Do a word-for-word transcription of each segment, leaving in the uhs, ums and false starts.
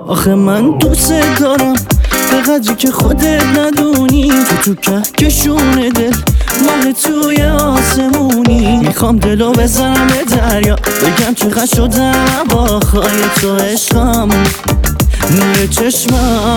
آخه من دوست دارم به قدری که خودت ندونی، تو تو کهکشون دل ماه توی آسمونی. میخوام دلو بزنم به دریا، بگم چقدر شدم با خواهی تو عشقم نور چشمم.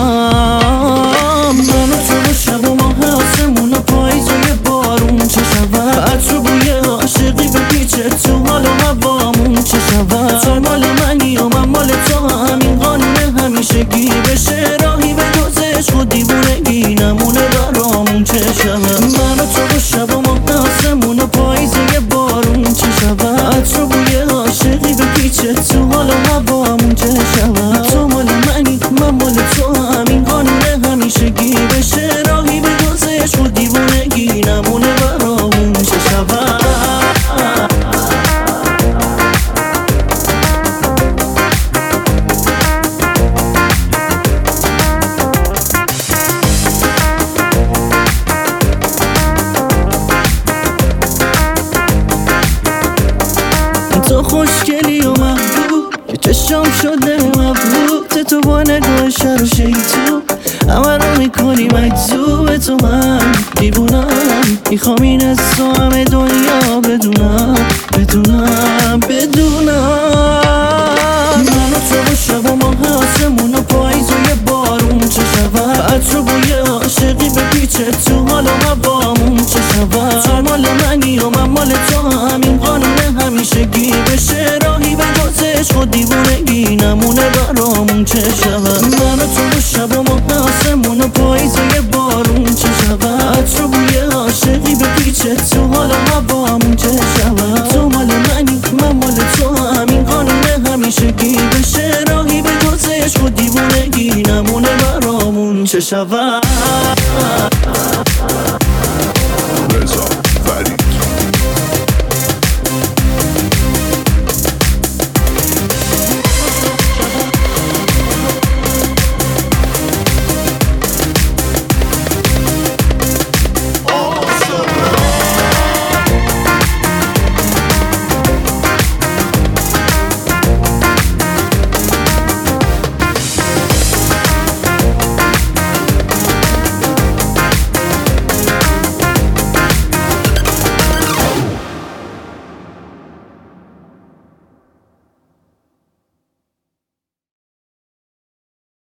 من و تو و شب و ماه آسمون و پاییز و یه بارون چه شود، عطر و بوی عاشقی به پیچه تو حال و هوامون چه شود. تو مال منی و من مال تو، همین قانون همیشگی بشه راهی به دوزش خود دیوونگی نمونه برامون چه شود. من و تو و شب و ماه آسمون و پاییز و یه بارون چه شود، عطر و بوی عاشقی به پیچه تو حال و هوامون چه شود. تو مال منی من مال تو، همین قانون همیشگی بشه راهی به دوزش خود دیوونگی نمونه برامون چه شود. تو خوشگلی و محبوب که چشم شده مبهوت، تو با نگاه شر و شیطون همه رو میکنی مجذوب تو. من دیوونم میخوام این از تو همه دنیا بدونم بدونم بدونم. من و تو و شب و ماه آسمون و پاییز و یه بارون چه شود، عطر و بوی عاشقی به پیچه تو حال و هوامون چه شود. تو مال منی و من مال تو، همین قانون همیشگی بشه راهی به دوزش خود دیوونگی نمونه برامون چه شود. من و تو و شب و ماه آسمون و پاییز و یه بارون چه شود، عطر و بوی عاشقی به پیچه تو حال و هوامون چه شود. تو مال منی من مال تو، همین قانون همیشگی بشه راهی به دوزش خود دیوونگی نمونه برامون چه شود.